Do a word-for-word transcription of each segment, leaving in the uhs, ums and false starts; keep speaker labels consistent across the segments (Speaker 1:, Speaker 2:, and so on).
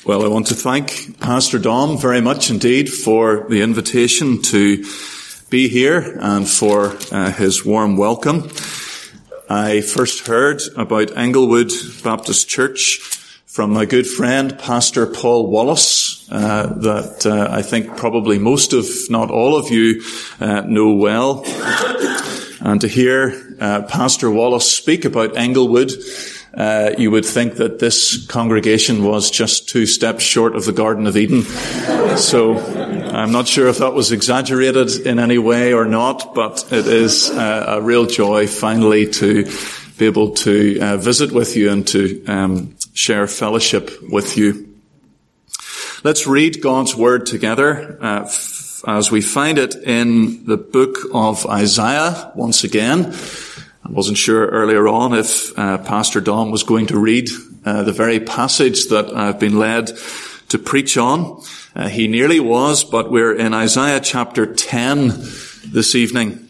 Speaker 1: Well, I want to thank Pastor Dom very much indeed for the invitation to be here and for uh, his warm welcome. I first heard about Englewood Baptist Church from my good friend, Pastor Paul Wallace, uh, that uh, I think probably most, if not all of you, uh, know well. And to hear uh, Pastor Wallace speak about Englewood, Uh, you would think that this congregation was just two steps short of the Garden of Eden. So I'm not sure if that was exaggerated in any way or not, but it is uh, a real joy finally to be able to uh, visit with you and to um, share fellowship with you. Let's read God's Word together uh, f- as we find it in the book of Isaiah once again. I wasn't sure earlier on if uh, Pastor Dom was going to read uh, the very passage that I've been led to preach on. Uh, he nearly was, but we're in Isaiah chapter ten this evening.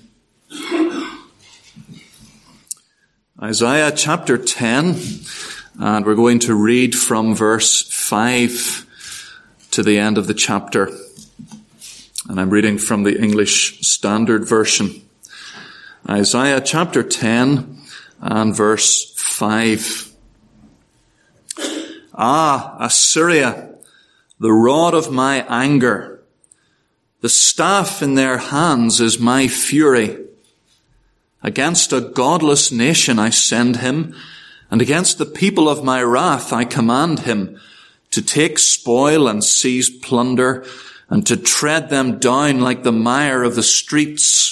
Speaker 1: Isaiah chapter ten, and we're going to read from verse five to the end of the chapter. And I'm reading from the English Standard Version. Isaiah chapter ten and verse five. Ah, Assyria, the rod of my anger, the staff in their hands is my fury. Against a godless nation I send him, and against the people of my wrath I command him to take spoil and seize plunder, and to tread them down like the mire of the streets.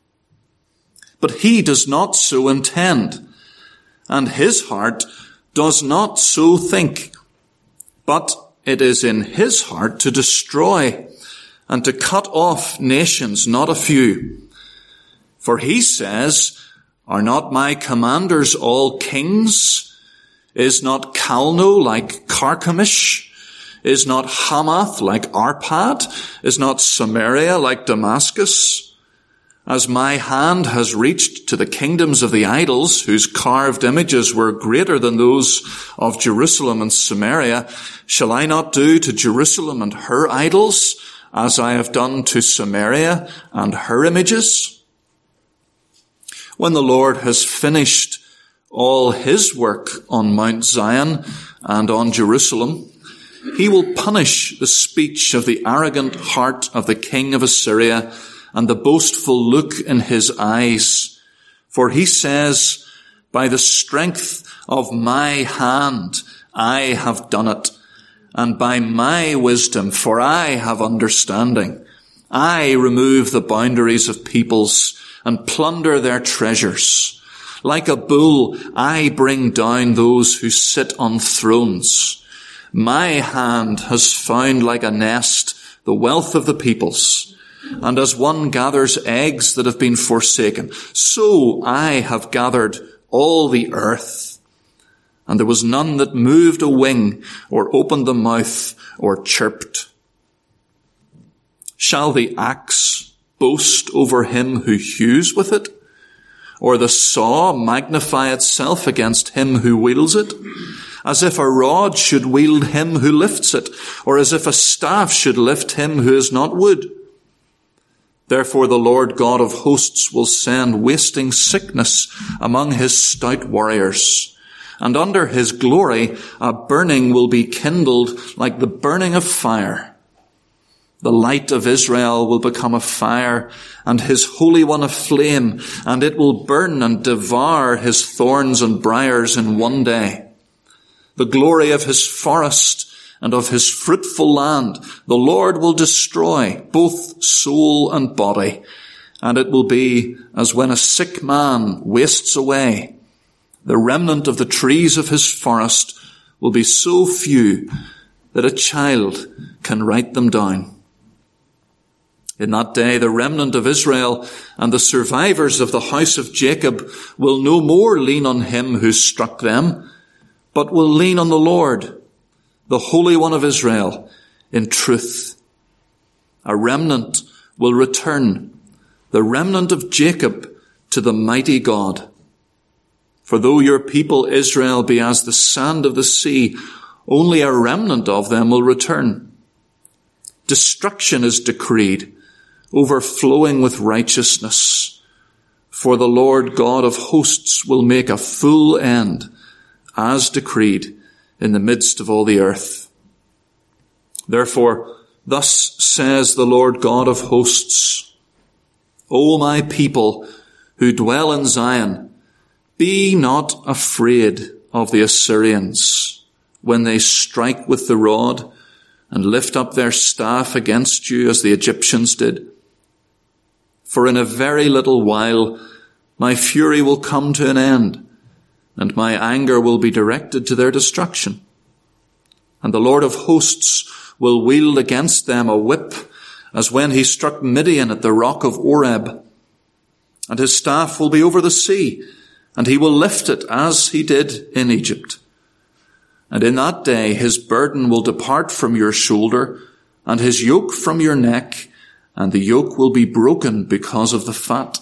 Speaker 1: But he does not so intend, and his heart does not so think. But it is in his heart to destroy and to cut off nations, not a few. For he says, are not my commanders all kings? Is not Calno like Carchemish? Is not Hamath like Arpad? Is not Samaria like Damascus? As my hand has reached to the kingdoms of the idols, whose carved images were greater than those of Jerusalem and Samaria, shall I not do to Jerusalem and her idols as I have done to Samaria and her images? When the Lord has finished all his work on Mount Zion and on Jerusalem, he will punish the speech of the arrogant heart of the king of Assyria and the boastful look in his eyes. For he says, by the strength of my hand I have done it, and by my wisdom, for I have understanding. I remove the boundaries of peoples and plunder their treasures. Like a bull, I bring down those who sit on thrones. My hand has found like a nest the wealth of the peoples. And as one gathers eggs that have been forsaken, so I have gathered all the earth. And there was none that moved a wing or opened the mouth or chirped. Shall the axe boast over him who hews with it? Or the saw magnify itself against him who wields it? As if a rod should wield him who lifts it, or as if a staff should lift him who is not wood. Therefore the Lord God of hosts will send wasting sickness among his stout warriors. And under his glory a burning will be kindled like the burning of fire. The light of Israel will become a fire, and his Holy One a flame, and it will burn and devour his thorns and briars in one day. The glory of his forest and of his fruitful land the Lord will destroy, both soul and body, and it will be as when a sick man wastes away. The remnant of the trees of his forest will be so few that a child can write them down. In that day, the remnant of Israel and the survivors of the house of Jacob will no more lean on him who struck them, but will lean on the Lord, the Holy One of Israel, in truth. A remnant will return, the remnant of Jacob, to the mighty God. For though your people Israel be as the sand of the sea, Only a remnant of them will return. Destruction is decreed, overflowing with righteousness. For the Lord God of hosts will make a full end, as decreed, in the midst of all the earth. Therefore, thus says the Lord God of hosts, O my people who dwell in Zion, be not afraid of the Assyrians when they strike with the rod and lift up their staff against you as the Egyptians did. For in a very little while my fury will come to an end, and my anger will be directed to their destruction. And the Lord of hosts will wield against them a whip, as when he struck Midian at the rock of Oreb. And his staff will be over the sea, and he will lift it as he did in Egypt. And in that day his burden will depart from your shoulder, and his yoke from your neck, and the yoke will be broken because of the fat.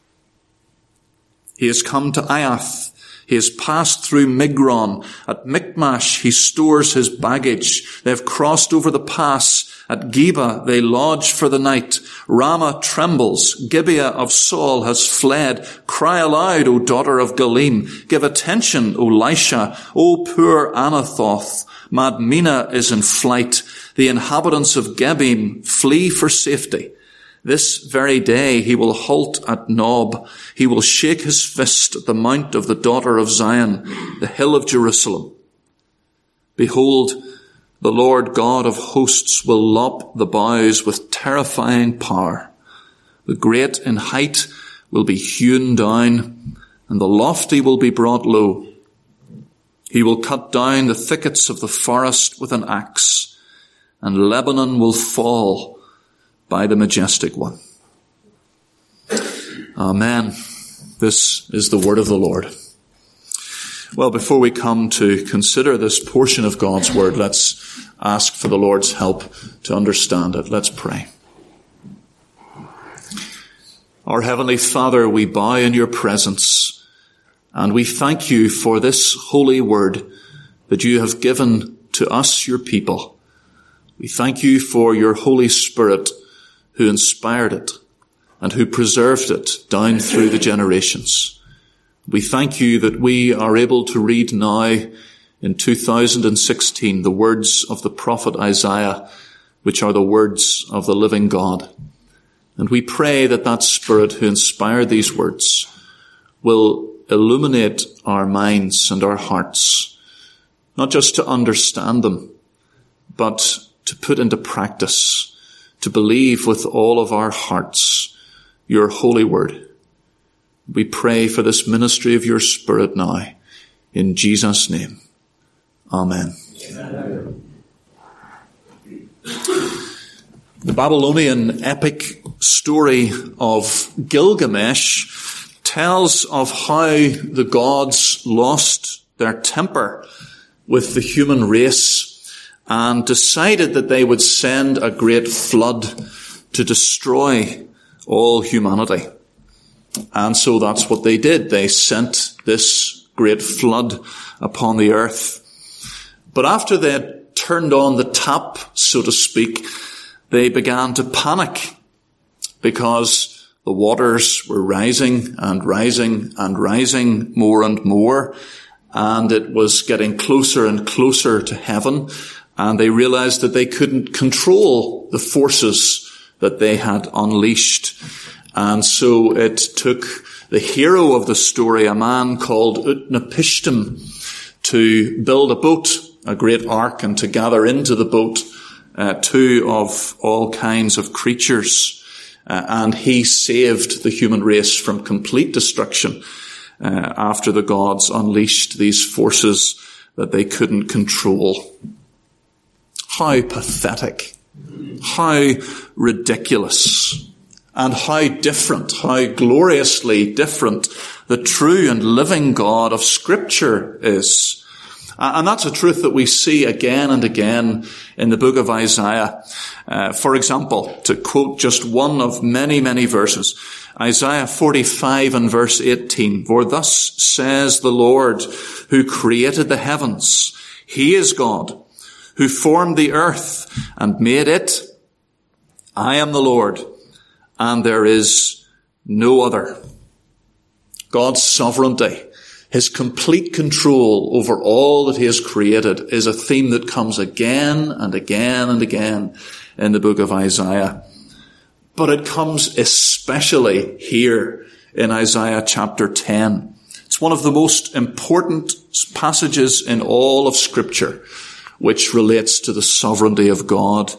Speaker 1: He has come to Aiath. He has passed through Migron. At Michmash he stores his baggage. They have crossed over the pass. At Geba they lodge for the night. Ramah trembles. Gibeah of Saul has fled. Cry aloud, O daughter of Galim. Give attention, O Lisha. O poor Anathoth. Madmenah is in flight. The inhabitants of Gebim flee for safety. This very day he will halt at Nob. He will shake his fist at the mount of the daughter of Zion, the hill of Jerusalem. Behold, the Lord God of hosts will lop the boughs with terrifying power. The great in height will be hewn down, and the lofty will be brought low. He will cut down the thickets of the forest with an axe, and Lebanon will fall by the majestic one. Amen. This is the word of the Lord. Well, before we come to consider this portion of God's word, let's ask for the Lord's help to understand it. Let's pray. Our Heavenly Father, we bow in your presence, and we thank you for this holy word that you have given to us, your people. We thank you for your Holy Spirit who inspired it and who preserved it down through the generations. We thank you that we are able to read now in two thousand sixteen the words of the prophet Isaiah, which are the words of the living God. And we pray that that Spirit who inspired these words will illuminate our minds and our hearts, not just to understand them, but to put into practice, to believe with all of our hearts your holy word. We pray for this ministry of your Spirit now, in Jesus' name. Amen. Amen. The Babylonian epic story of Gilgamesh tells of how the gods lost their temper with the human race and decided that they would send a great flood to destroy all humanity. And so that's what they did. They sent this great flood upon the earth. But after they had turned on the tap, so to speak, they began to panic because the waters were rising and rising and rising more and more, and it was getting closer and closer to heaven, and they realized that they couldn't control the forces that they had unleashed. And so it took the hero of the story, a man called Utnapishtim, to build a boat, a great ark, and to gather into the boat uh, two of all kinds of creatures. Uh, and he saved the human race from complete destruction uh, after the gods unleashed these forces that they couldn't control. How pathetic, how ridiculous, and how different, how gloriously different the true and living God of Scripture is. And that's a truth that we see again and again in the book of Isaiah. Uh, for example, to quote just one of many, many verses, Isaiah forty-five and verse eighteen, "For thus says the Lord who created the heavens, He is God, who formed the earth and made it. I am the Lord, and there is no other. God's sovereignty, his complete control over all that he has created, is a theme that comes again and again and again in the book of Isaiah. But it comes especially here in Isaiah chapter ten. It's one of the most important passages in all of Scripture, which relates to the sovereignty of God,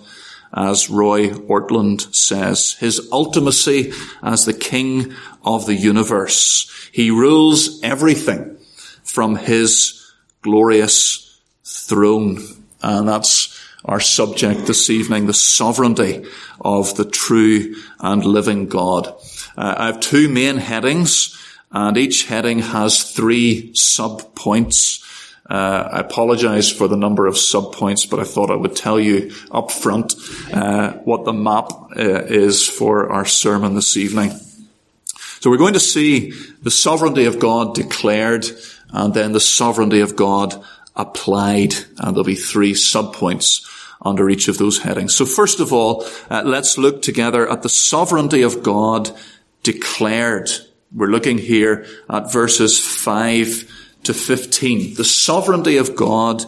Speaker 1: as Roy Ortland says. His ultimacy as the King of the universe. He rules everything from his glorious throne. And that's our subject this evening, the sovereignty of the true and living God. Uh, I have two main headings, and each heading has three sub-points. Uh, I apologize for the number of sub-points, but I thought I would tell you up front uh, what the map uh, is for our sermon this evening. So we're going to see the sovereignty of God declared, and then the sovereignty of God applied, and there'll be three sub-points under each of those headings. So first of all, uh, let's look together at the sovereignty of God declared. We're looking here at verses five to fifteen. The sovereignty of God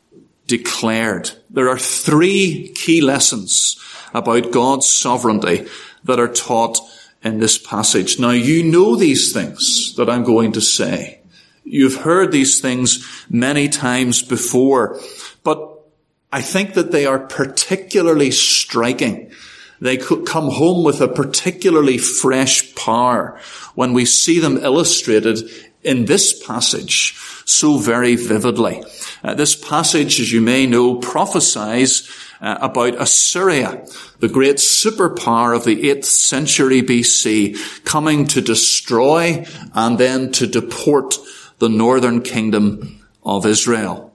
Speaker 1: declared. There are three key lessons about God's sovereignty that are taught in this passage. Now, you know these things that I'm going to say. You've heard these things many times before, but I think that they are particularly striking. They could come home with a particularly fresh power when we see them illustrated in this passage so very vividly. Uh, this passage, as you may know, prophesies uh, about Assyria, the great superpower of the eighth century B C, coming to destroy and then to deport the northern kingdom of Israel.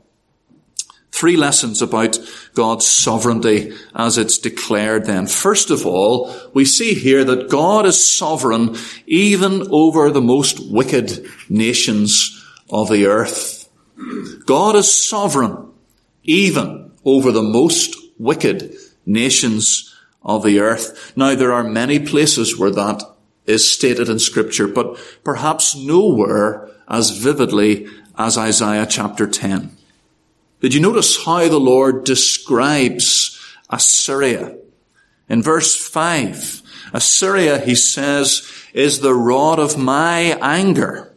Speaker 1: Three lessons about God's sovereignty as it's declared then. First of all, we see here that God is sovereign even over the most wicked nations of the earth. God is sovereign even over the most wicked nations of the earth. Now, there are many places where that is stated in Scripture, but perhaps nowhere as vividly as Isaiah chapter ten. Did you notice how the Lord describes Assyria? In verse five, Assyria, he says, is the rod of my anger.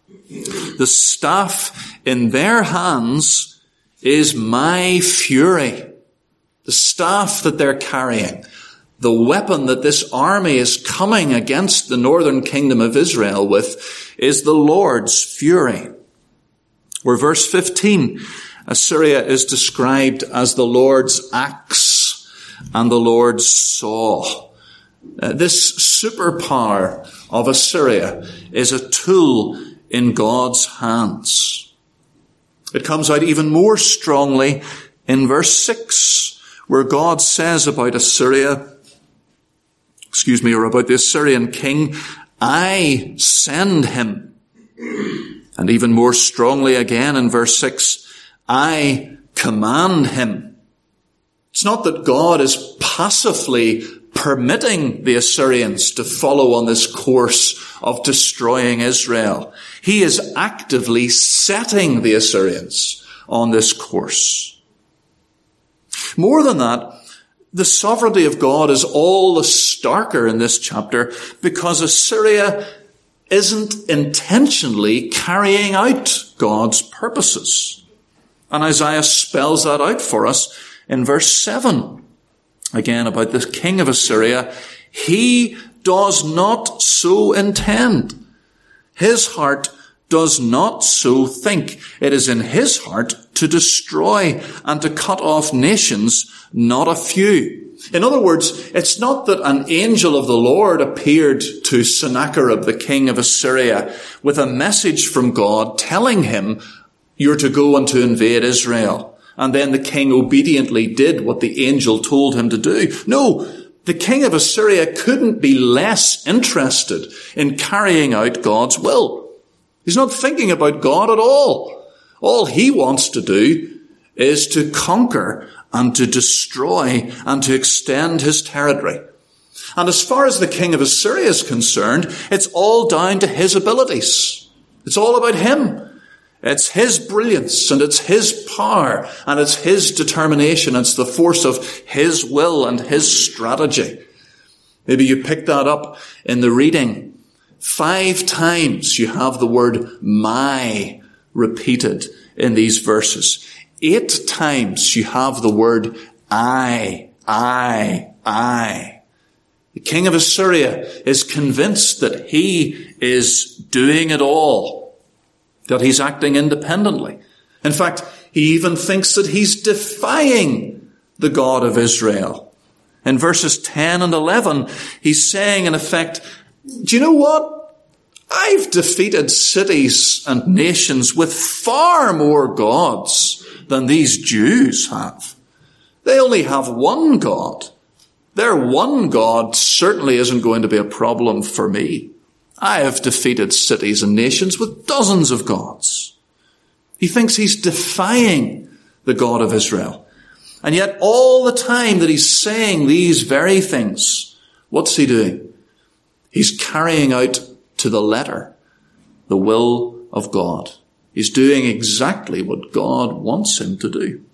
Speaker 1: The staff in their hands is my fury. The staff that they're carrying, the weapon that this army is coming against the northern kingdom of Israel with, is the Lord's fury. Where verse fifteen, Assyria is described as the Lord's axe and the Lord's saw. Uh, this superpower of Assyria is a tool in God's hands. It comes out even more strongly in verse six, where God says about Assyria, excuse me, or about the Assyrian king, I send him. And even more strongly again in verse six, I command him. It's not that God is passively permitting the Assyrians to follow on this course of destroying Israel. He is actively setting the Assyrians on this course. More than that, the sovereignty of God is all the starker in this chapter because Assyria isn't intentionally carrying out God's purposes. And Isaiah spells that out for us in verse seven. Again, about the king of Assyria. He does not so intend. His heart does not so think. It is in his heart to destroy and to cut off nations, not a few. In other words, it's not that an angel of the Lord appeared to Sennacherib, the king of Assyria, with a message from God telling him, you're to go and to invade Israel. And then the king obediently did what the angel told him to do. No, the king of Assyria couldn't be less interested in carrying out God's will. He's not thinking about God at all. All he wants to do is to conquer and to destroy and to extend his territory. And as far as the king of Assyria is concerned, it's all down to his abilities. It's all about him. It's his brilliance and it's his power and it's his determination. It's the force of his will and his strategy. Maybe you picked that up in the reading. Five times you have the word my repeated in these verses. Eight times you have the word I, I, I. The king of Assyria is convinced that he is doing it all, that he's acting independently. In fact, he even thinks that he's defying the God of Israel. In verses ten and eleven, he's saying, in effect, do you know what? I've defeated cities and nations with far more gods than these Jews have. They only have one God. Their one God certainly isn't going to be a problem for me. I have defeated cities and nations with dozens of gods. He thinks he's defying the God of Israel. And yet all the time that he's saying these very things, what's he doing? He's carrying out to the letter the will of God. He's doing exactly what God wants him to do.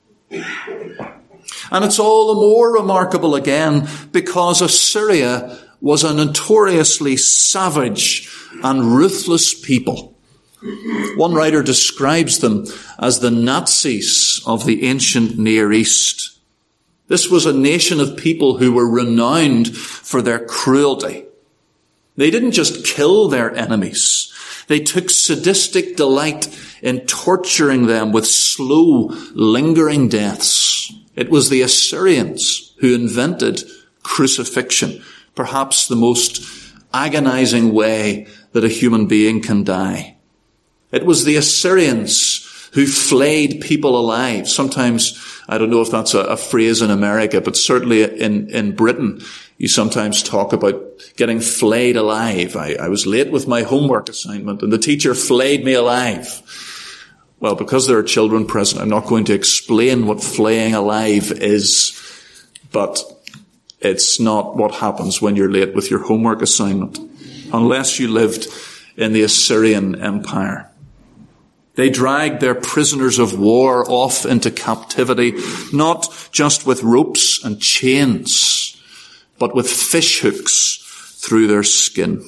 Speaker 1: And it's all the more remarkable again because Assyria was a notoriously savage and ruthless people. One writer describes them as the Nazis of the ancient Near East. This was a nation of people who were renowned for their cruelty. They didn't just kill their enemies. They took sadistic delight in torturing them with slow, lingering deaths. It was the Assyrians who invented crucifixion, perhaps the most agonizing way that a human being can die. It was the Assyrians who flayed people alive. Sometimes, I don't know if that's a, a phrase in America, but certainly in, in Britain, you sometimes talk about getting flayed alive. I, I was late with my homework assignment and the teacher flayed me alive. Well, because there are children present, I'm not going to explain what flaying alive is, but it's not what happens when you're late with your homework assignment, unless you lived in the Assyrian Empire. They dragged their prisoners of war off into captivity, not just with ropes and chains, but with fish hooks through their skin.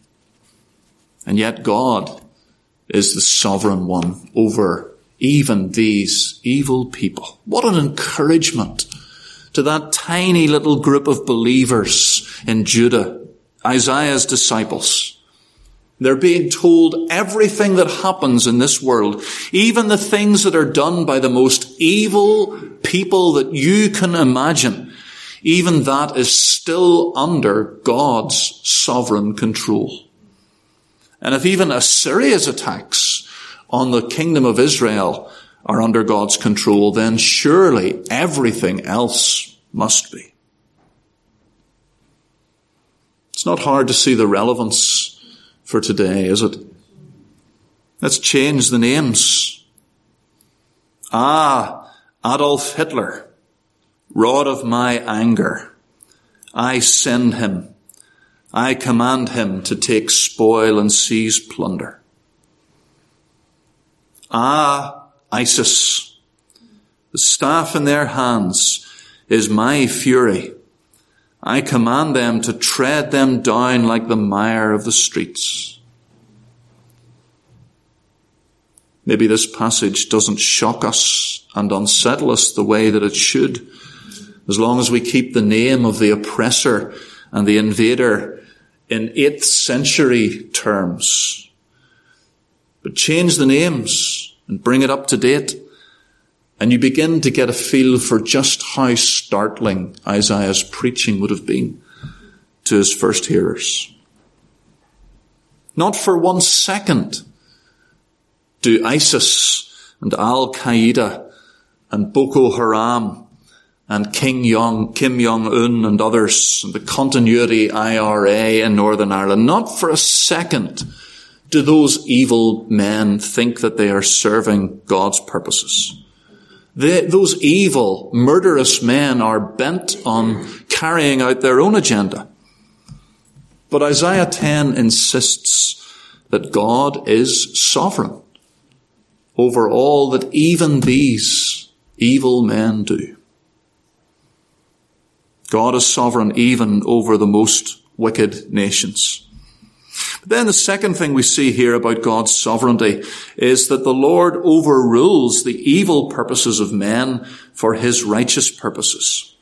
Speaker 1: And yet God is the sovereign one over even these evil people. What an encouragement to that tiny little group of believers in Judah, Isaiah's disciples. They're being told everything that happens in this world, even the things that are done by the most evil people that you can imagine, even that is still under God's sovereign control. And if even Assyria's attacks on the kingdom of Israel are under God's control, then surely everything else must be. It's not hard to see the relevance for today, is it? Let's change the names. Ah, Adolf Hitler, rod of my anger, I send him. I command him to take spoil and seize plunder. Ah, ISIS, the staff in their hands is my fury. I command them to tread them down like the mire of the streets. Maybe this passage doesn't shock us and unsettle us the way that it should, as long as we keep the name of the oppressor and the invader in eighth century terms. But change the names and bring it up to date, and you begin to get a feel for just how startling Isaiah's preaching would have been to his first hearers. Not for one second do ISIS and Al-Qaeda and Boko Haram and King Jong, Kim Jong-un and others, and the Continuity I R A in Northern Ireland, not for a second do those evil men think that they are serving God's purposes. They, those evil, murderous men are bent on carrying out their own agenda. But Isaiah ten insists that God is sovereign over all that even these evil men do. God is sovereign even over the most wicked nations. But then the second thing we see here about God's sovereignty is that the Lord overrules the evil purposes of men for his righteous purposes.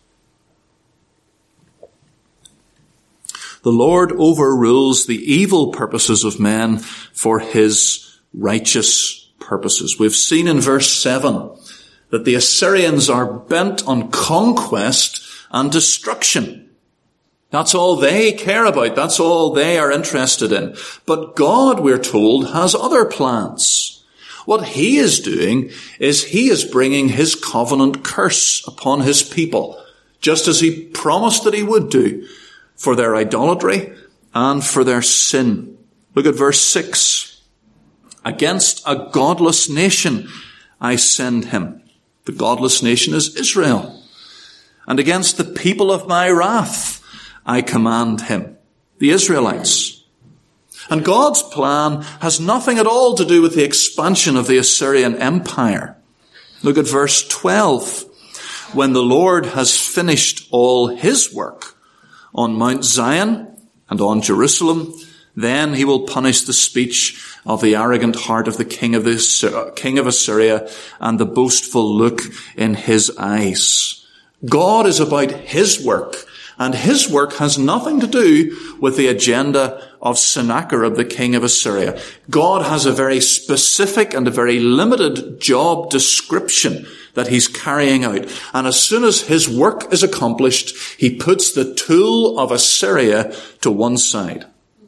Speaker 1: The Lord overrules the evil purposes of men for his righteous purposes. We've seen in verse seven that the Assyrians are bent on conquest and destruction. That's all they care about. That's all they are interested in. But God, we're told, has other plans. What he is doing is he is bringing his covenant curse upon his people, just as he promised that he would do for their idolatry and for their sin. Look at verse six. Against a godless nation I send him. The godless nation is Israel. And against the people of my wrath I command him, the Israelites. And God's plan has nothing at all to do with the expansion of the Assyrian Empire. Look at verse twelve. When the Lord has finished all his work on Mount Zion and on Jerusalem, then he will punish the speech of the arrogant heart of the king of the king of Assyria and the boastful look in his eyes. God is about his work, and his work has nothing to do with the agenda of Sennacherib, the king of Assyria. God has a very specific and a very limited job description that he's carrying out. And as soon as his work is accomplished, he puts the tool of Assyria to one side.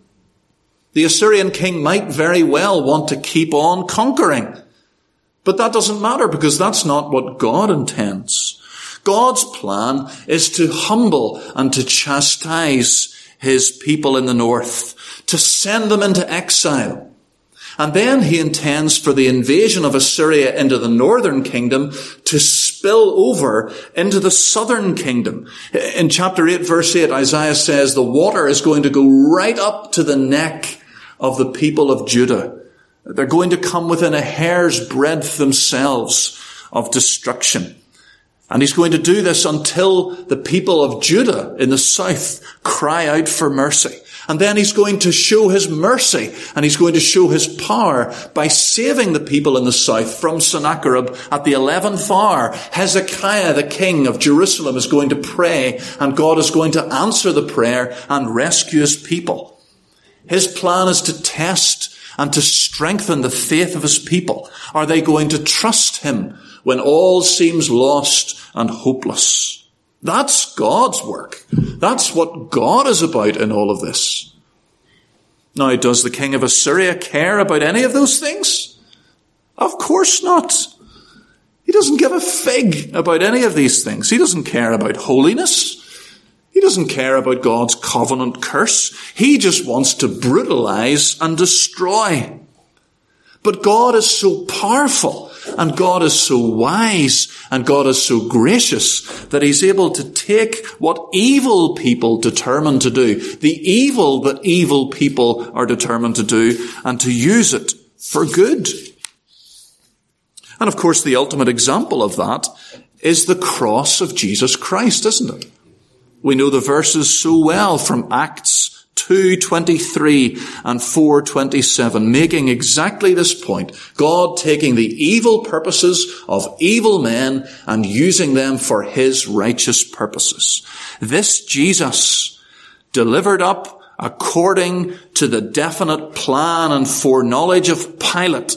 Speaker 1: The Assyrian king might very well want to keep on conquering, but that doesn't matter because that's not what God intends. God's plan is to humble and to chastise his people in the north, to send them into exile. And then he intends for the invasion of Assyria into the northern kingdom to spill over into the southern kingdom. In chapter eight, verse eight, Isaiah says the water is going to go right up to the neck of the people of Judah. They're going to come within a hair's breadth themselves of destruction. And he's going to do this until the people of Judah in the south cry out for mercy. And then he's going to show his mercy and he's going to show his power by saving the people in the south from Sennacherib at the eleventh hour. Hezekiah, the king of Jerusalem, is going to pray and God is going to answer the prayer and rescue his people. His plan is to test and to strengthen the faith of his people. Are they going to trust him when all seems lost and hopeless? That's God's work. That's what God is about in all of this. Now, does the king of Assyria care about any of those things? Of course not. He doesn't give a fig about any of these things. He doesn't care about holiness. He doesn't care about God's covenant curse. He just wants to brutalize and destroy. But God is so powerful, and God is so wise, and God is so gracious that he's able to take what evil people determine to do, the evil that evil people are determined to do, and to use it for good. And of course, the ultimate example of that is the cross of Jesus Christ, isn't it? We know the verses so well from Acts two twenty-three and four twenty-seven, making exactly this point. God taking the evil purposes of evil men and using them for his righteous purposes. This Jesus, delivered up according to the definite plan and foreknowledge of Pilate.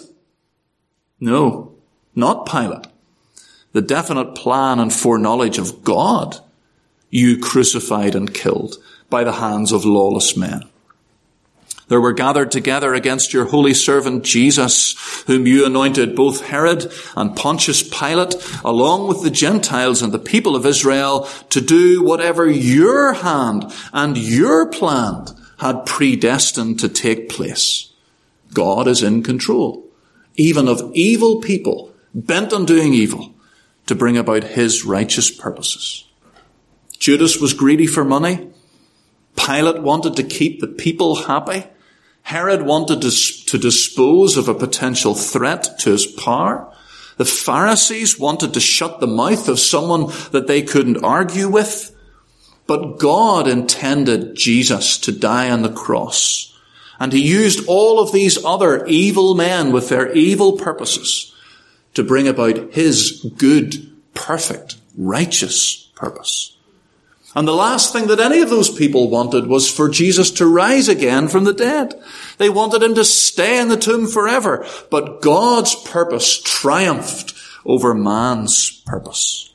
Speaker 1: No, not Pilate. The definite plan and foreknowledge of God. You crucified and killed by the hands of lawless men. There were gathered together against your holy servant Jesus, whom you anointed, both Herod and Pontius Pilate, along with the Gentiles and the people of Israel, to do whatever your hand and your plan had predestined to take place. God is in control, even of evil people bent on doing evil, to bring about his righteous purposes. Judas was greedy for money. Pilate wanted to keep the people happy. Herod wanted to, to dispose of a potential threat to his power. The Pharisees wanted to shut the mouth of someone that they couldn't argue with. But God intended Jesus to die on the cross. And he used all of these other evil men with their evil purposes to bring about his good, perfect, righteous purpose. And the last thing that any of those people wanted was for Jesus to rise again from the dead. They wanted him to stay in the tomb forever. But God's purpose triumphed over man's purpose.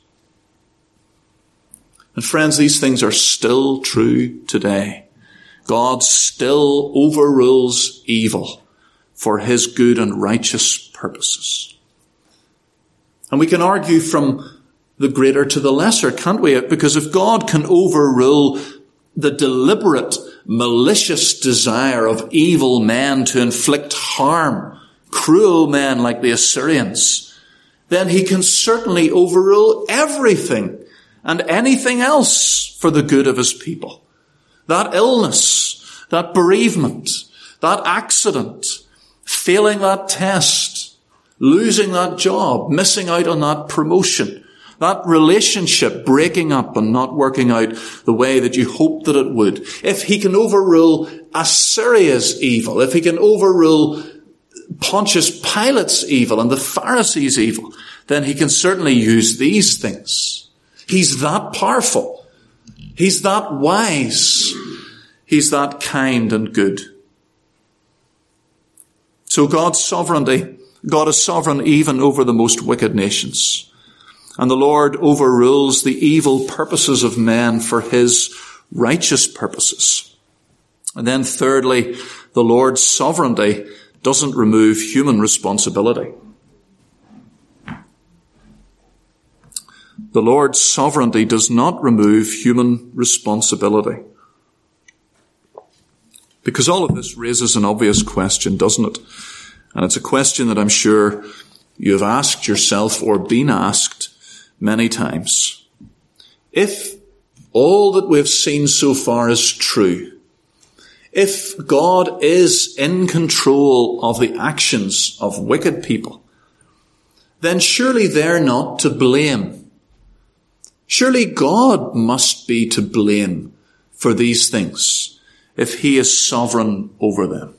Speaker 1: And friends, these things are still true today. God still overrules evil for his good and righteous purposes. And we can argue from the greater to the lesser, can't we? Because if God can overrule the deliberate, malicious desire of evil men to inflict harm, cruel men like the Assyrians, then he can certainly overrule everything and anything else for the good of his people. That illness, that bereavement, that accident, failing that test, losing that job, missing out on that promotion, that relationship breaking up and not working out the way that you hoped that it would. If he can overrule Assyria's evil, if he can overrule Pontius Pilate's evil and the Pharisees' evil, then he can certainly use these things. He's that powerful. He's that wise. He's that kind and good. So God's sovereignty, God is sovereign even over the most wicked nations. And the Lord overrules the evil purposes of men for his righteous purposes. And then thirdly, the Lord's sovereignty doesn't remove human responsibility. The Lord's sovereignty does not remove human responsibility. Because all of this raises an obvious question, doesn't it? And it's a question that I'm sure you have asked yourself or been asked many times. If all that we've seen so far is true, if God is in control of the actions of wicked people, then surely they're not to blame. Surely God must be to blame for these things if he is sovereign over them.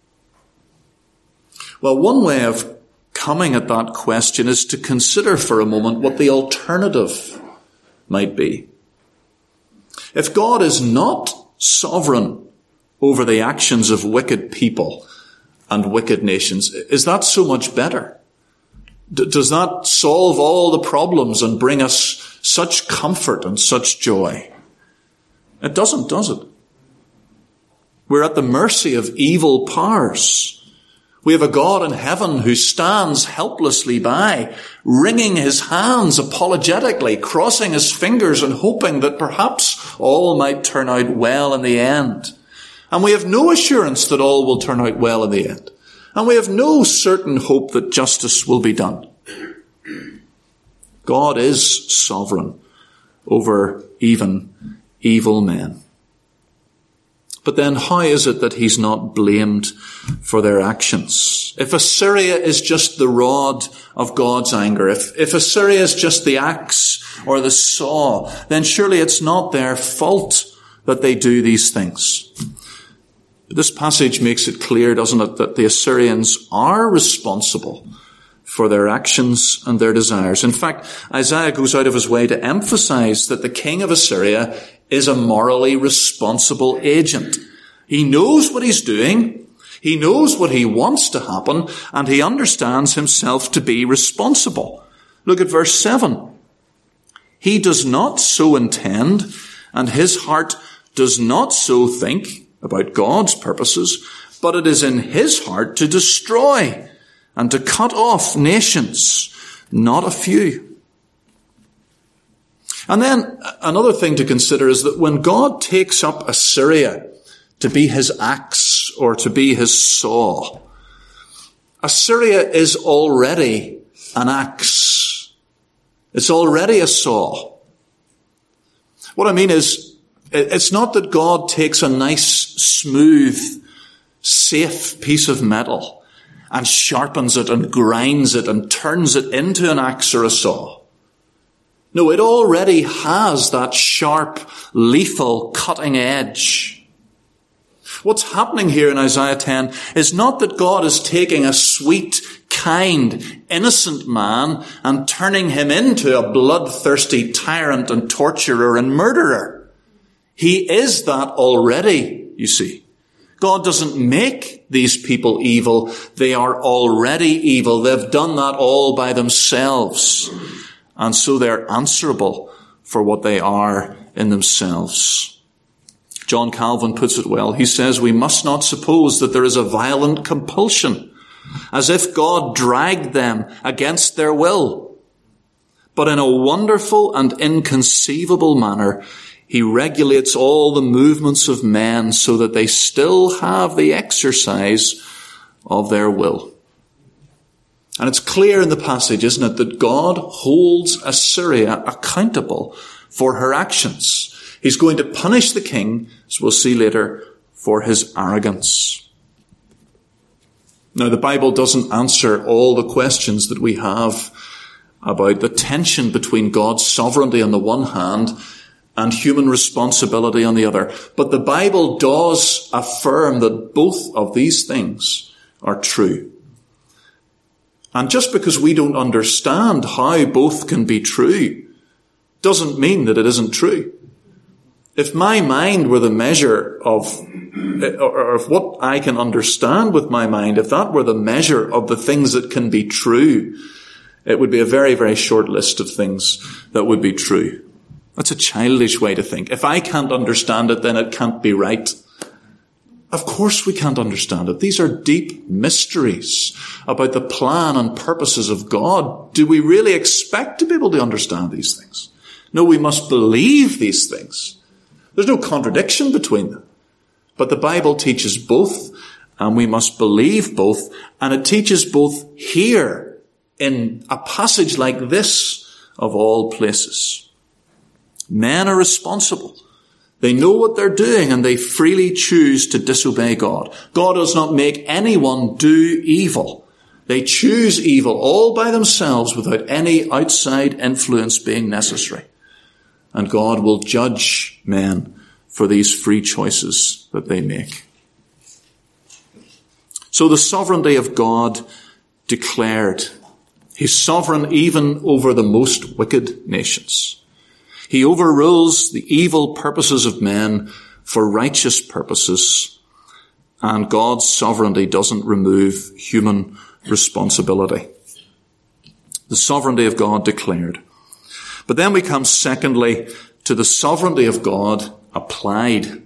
Speaker 1: Well, one way of coming at that question is to consider for a moment what the alternative might be. If God is not sovereign over the actions of wicked people and wicked nations, is that so much better? D- does that solve all the problems and bring us such comfort and such joy? It doesn't, does it? We're at the mercy of evil powers. We have a God in heaven who stands helplessly by, wringing his hands apologetically, crossing his fingers and hoping that perhaps all might turn out well in the end. And we have no assurance that all will turn out well in the end. And we have no certain hope that justice will be done. God is sovereign over even evil men. But then how is it that he's not blamed for their actions? If Assyria is just the rod of God's anger, if, if Assyria is just the axe or the saw, then surely it's not their fault that they do these things. But this passage makes it clear, doesn't it, that the Assyrians are responsible for their actions and their desires. In fact, Isaiah goes out of his way to emphasize that the king of Assyria is a morally responsible agent. He knows what he's doing, he knows what he wants to happen, and he understands himself to be responsible. Look at verse seven. He does not so intend, and his heart does not so think about God's purposes, but it is in his heart to destroy and to cut off nations, not a few. And then another thing to consider is that when God takes up Assyria to be his axe or to be his saw, Assyria is already an axe. It's already a saw. What I mean is, it's not that God takes a nice, smooth, safe piece of metal and sharpens it and grinds it and turns it into an axe or a saw. No, it already has that sharp, lethal, cutting edge. What's happening here in Isaiah ten is not that God is taking a sweet, kind, innocent man and turning him into a bloodthirsty tyrant and torturer and murderer. He is that already, you see. God doesn't make these people evil. They are already evil. They've done that all by themselves. And so they're answerable for what they are in themselves. John Calvin puts it well. He says, we must not suppose that there is a violent compulsion, as if God dragged them against their will. But in a wonderful and inconceivable manner, he regulates all the movements of men so that they still have the exercise of their will. And it's clear in the passage, isn't it, that God holds Assyria accountable for her actions. He's going to punish the king, as we'll see later, for his arrogance. Now, the Bible doesn't answer all the questions that we have about the tension between God's sovereignty on the one hand and human responsibility on the other. But the Bible does affirm that both of these things are true. And just because we don't understand how both can be true doesn't mean that it isn't true. If my mind were the measure of, or of what I can understand with my mind, if that were the measure of the things that can be true, it would be a very, very short list of things that would be true. That's a childish way to think. If I can't understand it, then it can't be right. Of course we can't understand it. These are deep mysteries about the plan and purposes of God. Do we really expect to be able to understand these things? No, we must believe these things. There's no contradiction between them. But the Bible teaches both, and we must believe both, and it teaches both here in a passage like this of all places. Men are responsible. They know what they're doing, and they freely choose to disobey God. God does not make anyone do evil. They choose evil all by themselves without any outside influence being necessary. And God will judge men for these free choices that they make. So the sovereignty of God declared. He's sovereign even over the most wicked nations. He overrules the evil purposes of men for righteous purposes, and God's sovereignty doesn't remove human responsibility. The sovereignty of God declared. But then we come secondly to the sovereignty of God applied.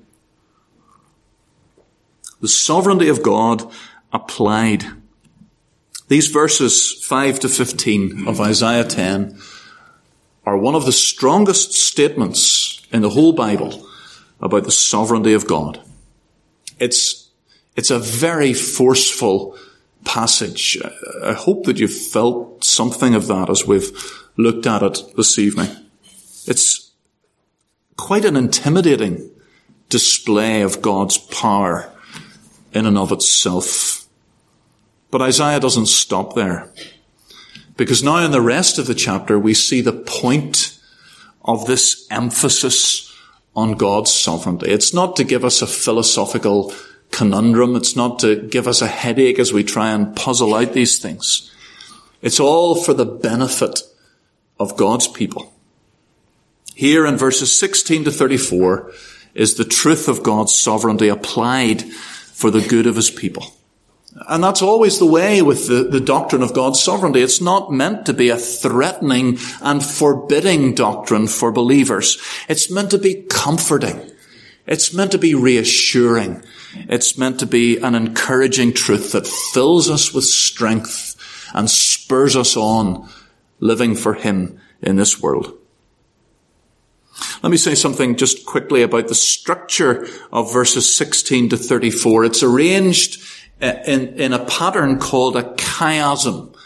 Speaker 1: The sovereignty of God applied. These verses five to fifteen of Isaiah ten are one of the strongest statements in the whole Bible about the sovereignty of God. It's, it's a very forceful passage. I hope that you've felt something of that as we've looked at it this evening. It's quite an intimidating display of God's power in and of itself. But Isaiah doesn't stop there. Because now in the rest of the chapter, we see the point of this emphasis on God's sovereignty. It's not to give us a philosophical conundrum. It's not to give us a headache as we try and puzzle out these things. It's all for the benefit of God's people. Here in verses sixteen to thirty-four is the truth of God's sovereignty applied for the good of his people. And that's always the way with the, the doctrine of God's sovereignty. It's not meant to be a threatening and forbidding doctrine for believers. It's meant to be comforting. It's meant to be reassuring. It's meant to be an encouraging truth that fills us with strength and spurs us on living for him in this world. Let me say something just quickly about the structure of verses sixteen to thirty-four. It's arranged in, in a pattern called a chiasm.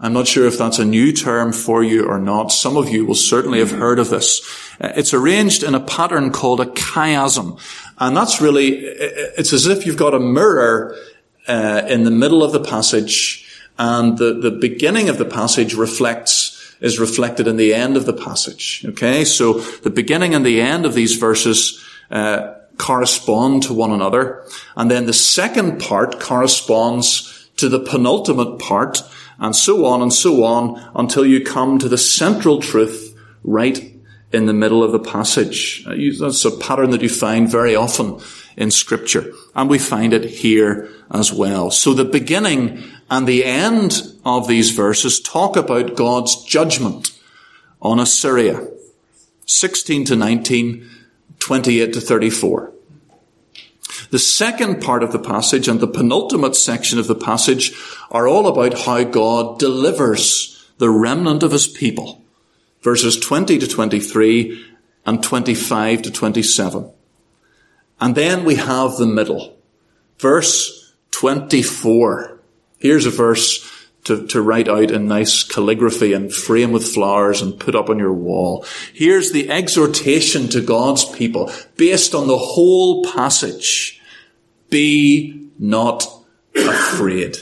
Speaker 1: I'm not sure if that's a new term for you or not. Some of you will certainly have heard of this. It's arranged in a pattern called a chiasm. And that's really, it's as if you've got a mirror uh, in the middle of the passage, and the, the beginning of the passage reflects, is reflected in the end of the passage. Okay? So the beginning and the end of these verses uh, correspond to one another. And then the second part corresponds to the penultimate part, and so on and so on until you come to the central truth right in the middle of the passage. That's a pattern that you find very often in Scripture. And we find it here as well. So the beginning and the end of these verses talk about God's judgment on Assyria. sixteen to nineteen, twenty-eight to thirty-four. The second part of the passage and the penultimate section of the passage are all about how God delivers the remnant of his people. Verses twenty to twenty-three and twenty-five to twenty-seven. And then we have the middle. Verse twenty-four. Here's a verse to, to write out in nice calligraphy and frame with flowers and put up on your wall. Here's the exhortation to God's people based on the whole passage. Be not afraid.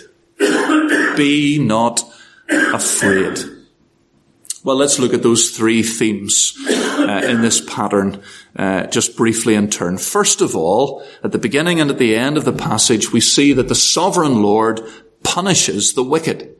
Speaker 1: Be not afraid. Well, let's look at those three themes uh, in this pattern uh, just briefly in turn. First of all, at the beginning and at the end of the passage, we see that the sovereign Lord punishes the wicked.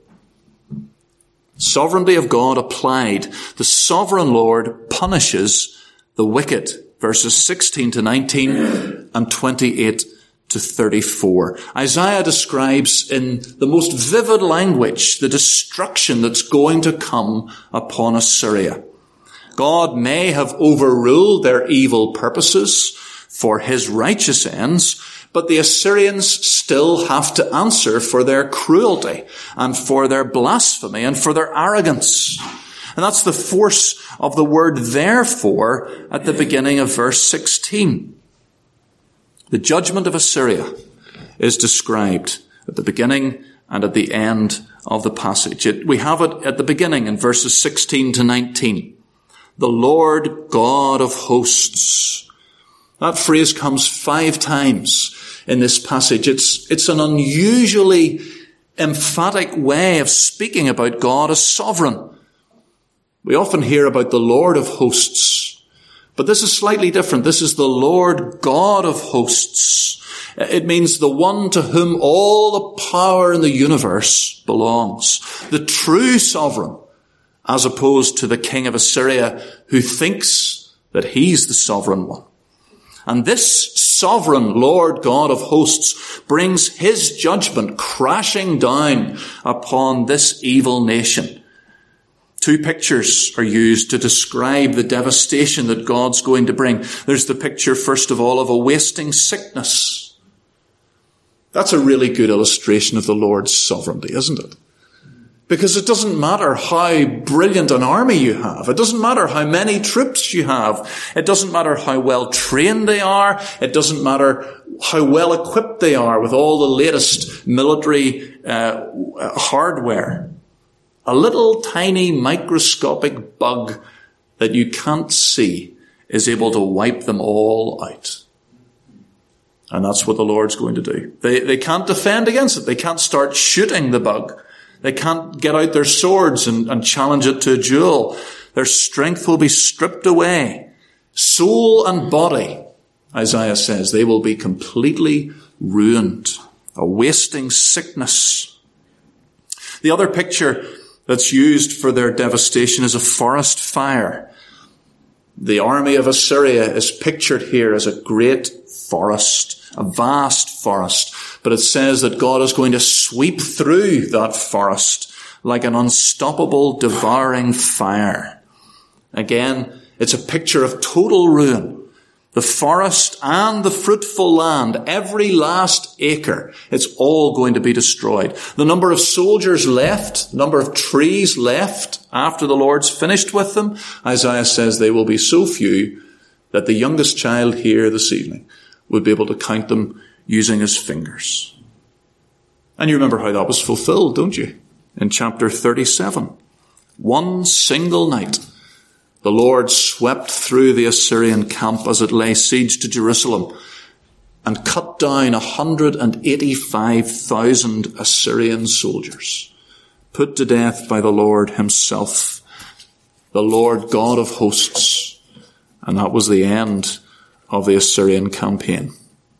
Speaker 1: Sovereignty of God applied. The sovereign Lord punishes the wicked. Verses sixteen to nineteen and twenty-eight to thirty-four. Isaiah describes in the most vivid language the destruction that's going to come upon Assyria. God may have overruled their evil purposes for his righteous ends, but the Assyrians still have to answer for their cruelty and for their blasphemy and for their arrogance. And that's the force of the word therefore at the beginning of verse sixteen. The judgment of Assyria is described at the beginning and at the end of the passage. It, we have it at the beginning in verses sixteen to nineteen. The Lord God of hosts. That phrase comes five times in this passage. It's, it's an unusually emphatic way of speaking about God as sovereign. We often hear about the Lord of hosts, but this is slightly different. This is the Lord God of hosts. It means the one to whom all the power in the universe belongs. The true sovereign, as opposed to the king of Assyria who thinks that he's the sovereign one. And this sovereign Lord God of hosts brings his judgment crashing down upon this evil nation. Two pictures are used to describe the devastation that God's going to bring. There's the picture, first of all, of a wasting sickness. That's a really good illustration of the Lord's sovereignty, isn't it? Because it doesn't matter how brilliant an army you have. It doesn't matter how many troops you have. It doesn't matter how well trained they are. It doesn't matter how well equipped they are with all the latest military uh, hardware. A little tiny microscopic bug that you can't see is able to wipe them all out. And that's what the Lord's going to do. They, they can't defend against it. They can't start shooting the bug. They can't get out their swords and, and challenge it to a duel. Their strength will be stripped away. Soul and body, Isaiah says, they will be completely ruined. A wasting sickness. The other picture that's used for their devastation is a forest fire. The army of Assyria is pictured here as a great forest, a vast forest. But it says that God is going to sweep through that forest like an unstoppable, devouring fire. Again, it's a picture of total ruin. The forest and the fruitful land, every last acre, it's all going to be destroyed. The number of soldiers left, the number of trees left after the Lord's finished with them, Isaiah says they will be so few that the youngest child here this evening would be able to count them using his fingers. And you remember how that was fulfilled, don't you? in chapter thirty-seven. One single night, the Lord swept through the Assyrian camp as it lay siege to Jerusalem and cut down one hundred eighty-five thousand Assyrian soldiers, put to death by the Lord himself, the Lord God of hosts. And that was the end of the Assyrian campaign.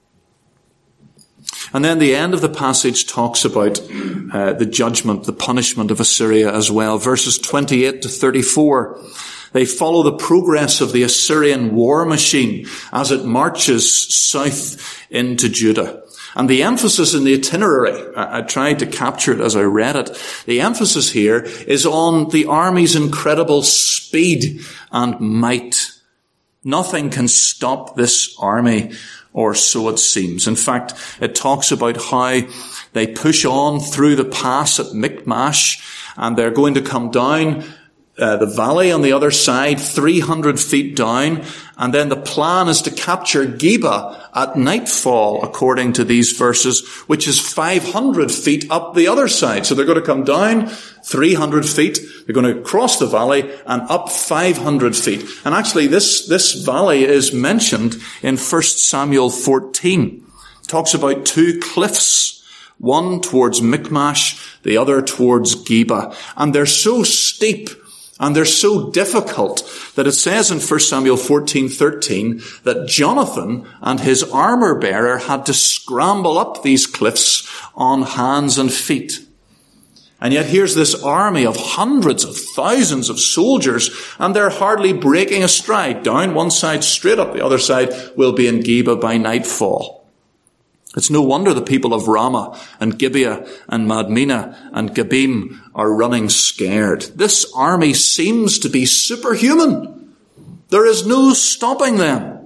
Speaker 1: And then the end of the passage talks about uh, the judgment, the punishment of Assyria as well. Verses twenty-eight to thirty-four. They follow the progress of the Assyrian war machine as it marches south into Judah. And the emphasis in the itinerary, I, I tried to capture it as I read it, the emphasis here is on the army's incredible speed and might. Nothing can stop this army, or so it seems. In fact, it talks about how they push on through the pass at Michmash, and they're going to come down uh, the valley on the other side, three hundred feet down, and then the plan is to capture Geba at nightfall, according to these verses, which is five hundred feet up the other side. So they're going to come down three hundred feet, they're going to cross the valley, and up five hundred feet. And actually, this, this valley is mentioned in First Samuel fourteen. It talks about two cliffs, one towards Michmash, the other towards Geba. And they're so steep and they're so difficult that it says in First Samuel fourteen thirteen that Jonathan and his armor bearer had to scramble up these cliffs on hands and feet. And yet here's this army of hundreds of thousands of soldiers, and they're hardly breaking a stride. Down one side, straight up the other side, will be in Geba by nightfall. It's no wonder the people of Ramah and Gibeah and Madmenah and Gebim are running scared. This army seems to be superhuman. There is no stopping them.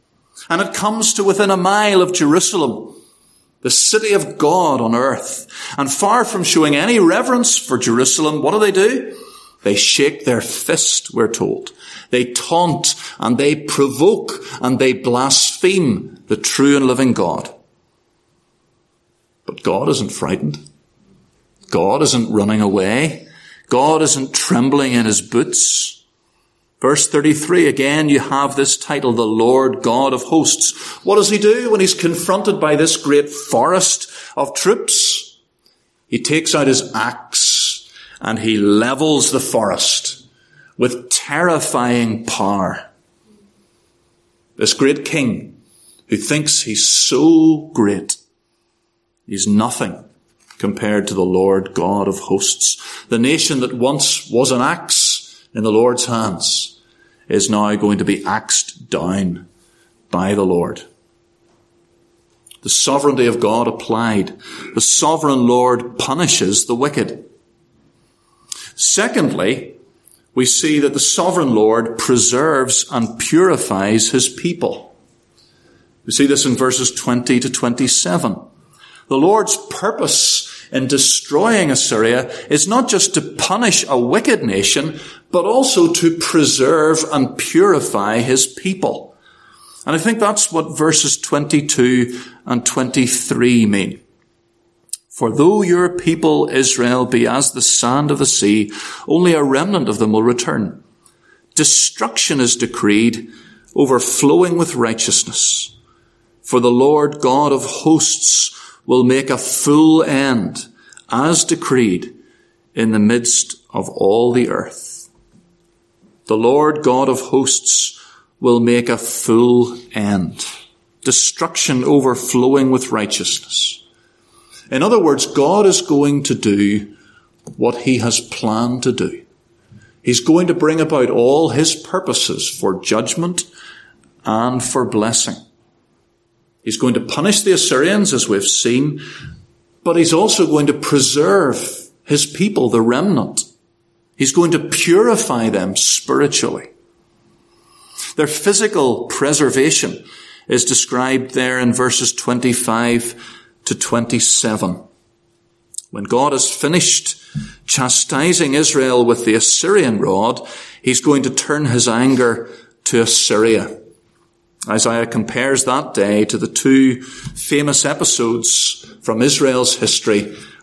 Speaker 1: And it comes to within a mile of Jerusalem, the city of God on earth. And far from showing any reverence for Jerusalem, what do they do? They shake their fist, we're told. They taunt and they provoke and they blaspheme the true and living God. But God isn't frightened. God isn't running away. God isn't trembling in his boots. Verse thirty-three, again, you have this title, the Lord God of hosts. What does he do when he's confronted by this great forest of troops? He takes out his axe and he levels the forest with terrifying power. This great king who thinks he's so great, he's nothing compared to the Lord God of hosts. The nation that once was an axe in the Lord's hands is now going to be axed down by the Lord. The sovereignty of God applied. The sovereign Lord punishes the wicked. Secondly, we see that the sovereign Lord preserves and purifies his people. We see this in verses twenty to twenty-seven. The Lord's purpose in destroying Assyria is not just to punish a wicked nation, but also to preserve and purify his people. And I think that's what verses twenty-two and twenty-three mean. For though your people Israel be as the sand of the sea, only a remnant of them will return. Destruction is decreed, overflowing with righteousness. For the Lord God of hosts will make a full end, as decreed, in the midst of all the earth. The Lord God of hosts will make a full end. Destruction overflowing with righteousness. In other words, God is going to do what he has planned to do. He's going to bring about all his purposes for judgment and for blessing. He's going to punish the Assyrians, as we've seen, but he's also going to preserve his people, the remnant. He's going to purify them spiritually. Their physical preservation is described there in verses twenty-five to twenty-seven. When God has finished chastising Israel with the Assyrian rod, he's going to turn his anger to Assyria. Isaiah compares that day to the two famous episodes from Israel's history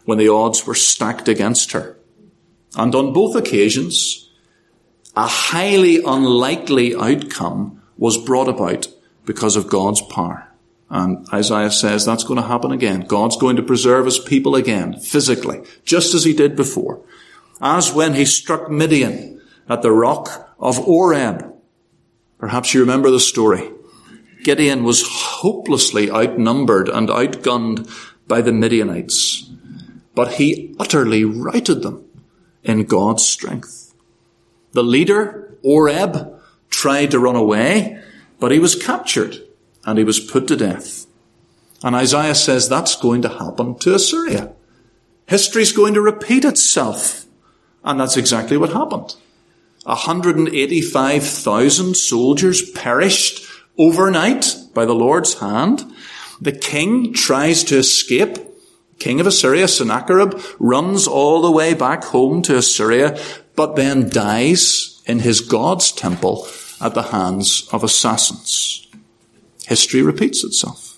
Speaker 1: when the odds were stacked against her. And on both occasions, a highly unlikely outcome was brought about because of God's power. And Isaiah says that's going to happen again. God's going to preserve his people again, physically, just as he did before. As when he struck Midian at the rock of Oreb. Perhaps you remember the story. Gideon was hopelessly outnumbered and outgunned by the Midianites, but he utterly routed them in God's strength. The leader, Oreb, tried to run away, but he was captured and he was put to death. And Isaiah says that's going to happen to Assyria. History's going to repeat itself. And that's exactly what happened. one hundred eighty-five thousand soldiers perished overnight by the Lord's hand. The king tries to escape. King of Assyria, Sennacherib, runs all the way back home to Assyria, but then dies in his God's temple at the hands of assassins. History repeats itself.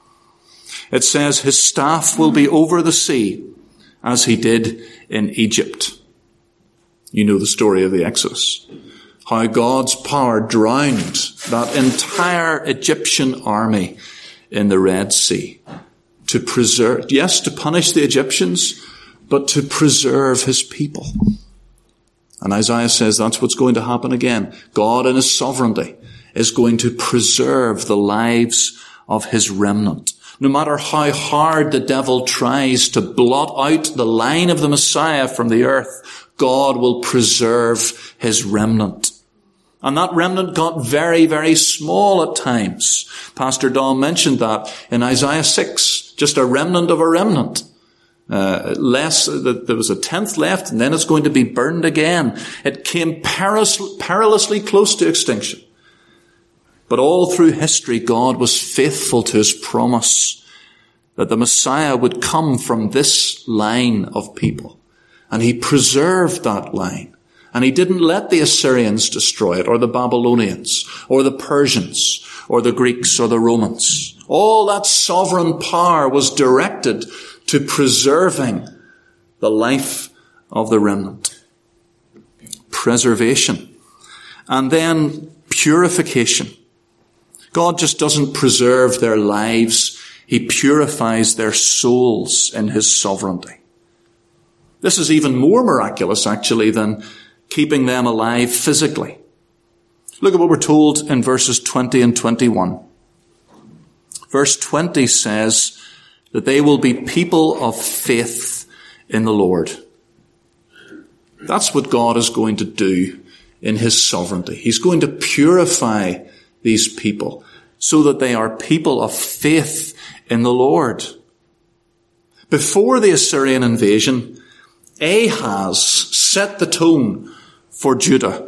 Speaker 1: It says his staff will be over the sea as he did in Egypt. You know the story of the Exodus. How God's power drowned that entire Egyptian army in the Red Sea. To preserve, yes, to punish the Egyptians, but to preserve his people. And Isaiah says that's what's going to happen again. God in his sovereignty is going to preserve the lives of his remnant. No matter how hard the devil tries to blot out the line of the Messiah from the earth, God will preserve his remnant. And that remnant got very, very small at times. Pastor Don mentioned that in Isaiah six. Just a remnant of a remnant. Uh, less, there was a tenth left, and then it's going to be burned again. It came perilously, perilously close to extinction. But all through history, God was faithful to his promise that the Messiah would come from this line of people. And he preserved that line. And he didn't let the Assyrians destroy it, or the Babylonians, or the Persians, or the Greeks, or the Romans. All that sovereign power was directed to preserving the life of the remnant. Preservation. And then purification. God just doesn't preserve their lives. He purifies their souls in his sovereignty. This is even more miraculous, actually, than keeping them alive physically. Look at what we're told in verses twenty and twenty-one. Verse twenty says that they will be people of faith in the Lord. That's what God is going to do in his sovereignty. He's going to purify these people so that they are people of faith in the Lord. Before the Assyrian invasion, Ahaz set the tone for Judah.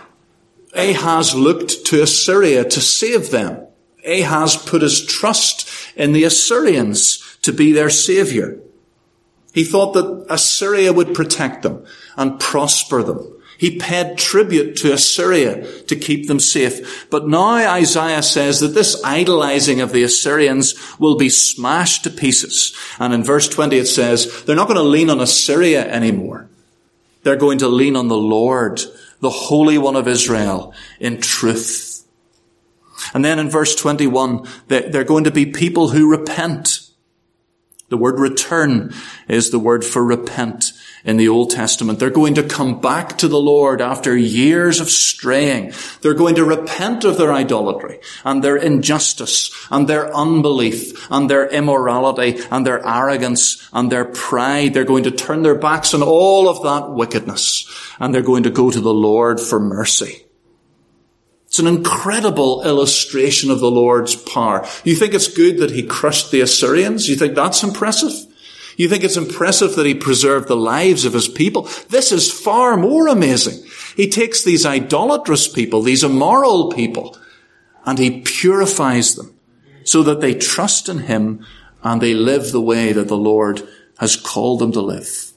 Speaker 1: Ahaz looked to Assyria to save them. Ahaz put his trust in the Assyrians to be their savior. He thought that Assyria would protect them and prosper them. He paid tribute to Assyria to keep them safe. But now Isaiah says that this idolizing of the Assyrians will be smashed to pieces. And in verse twenty it says, they're not going to lean on Assyria anymore. They're going to lean on the Lord, the Holy One of Israel, in truth. And then in verse twenty-one, they're going to be people who repent. The word return is the word for repent in the Old Testament. They're going to come back to the Lord after years of straying. They're going to repent of their idolatry and their injustice and their unbelief and their immorality and their arrogance and their pride. They're going to turn their backs on all of that wickedness, and they're going to go to the Lord for mercy. It's an incredible illustration of the Lord's power. You think it's good that he crushed the Assyrians? You think that's impressive? You think it's impressive that he preserved the lives of his people? This is far more amazing. He takes these idolatrous people, these immoral people, and he purifies them so that they trust in him and they live the way that the Lord has called them to live.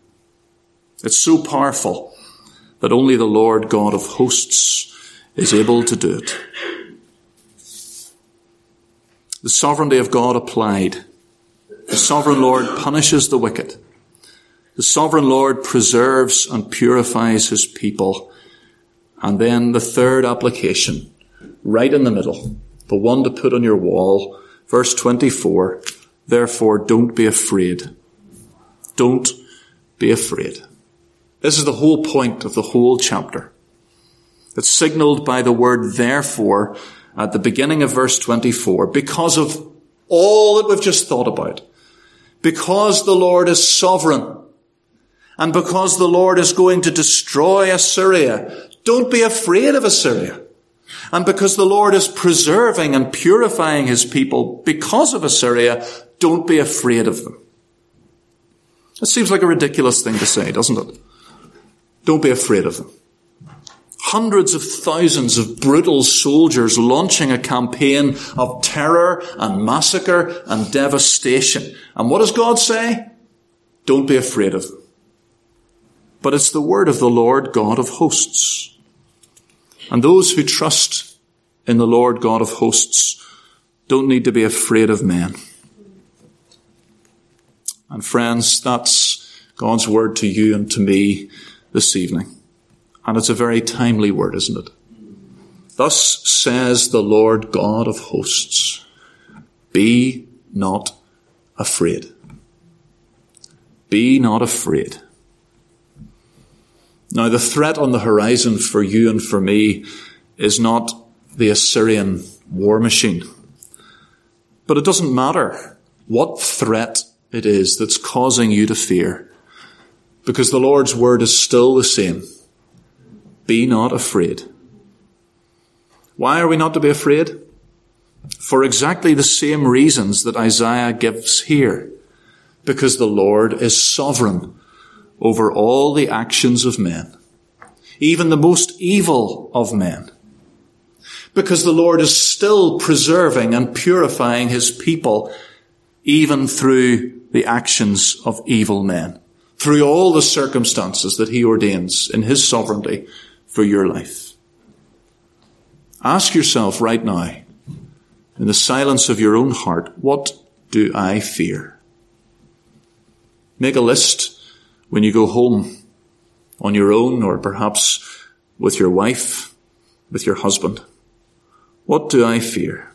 Speaker 1: It's so powerful that only the Lord God of hosts is able to do it. The sovereignty of God applied. The sovereign Lord punishes the wicked. The sovereign Lord preserves and purifies his people. And then the third application, right in the middle, the one to put on your wall, verse twenty-four, therefore don't be afraid. Don't be afraid. This is the whole point of the whole chapter. It's signaled by the word therefore at the beginning of verse twenty-four, because of all that we've just thought about. Because the Lord is sovereign, and because the Lord is going to destroy Assyria, don't be afraid of Assyria. And because the Lord is preserving and purifying his people because of Assyria, don't be afraid of them. It seems like a ridiculous thing to say, doesn't it? Don't be afraid of them. Hundreds of thousands of brutal soldiers launching a campaign of terror and massacre and devastation. And what does God say? Don't be afraid of them. But it's the word of the Lord God of hosts. And those who trust in the Lord God of hosts don't need to be afraid of men. And friends, that's God's word to you and to me this evening. And it's a very timely word, isn't it? Thus says the Lord God of hosts, be not afraid. Be not afraid. Now, the threat on the horizon for you and for me is not the Assyrian war machine. But it doesn't matter what threat it is that's causing you to fear, because the Lord's word is still the same. Be not afraid. Why are we not to be afraid? For exactly the same reasons that Isaiah gives here. Because the Lord is sovereign over all the actions of men, even the most evil of men. Because the Lord is still preserving and purifying his people, even through the actions of evil men, through all the circumstances that he ordains in his sovereignty for your life. Ask yourself right now, in the silence of your own heart, what do I fear? Make a list when you go home on your own, or perhaps with your wife, with your husband. What do I fear?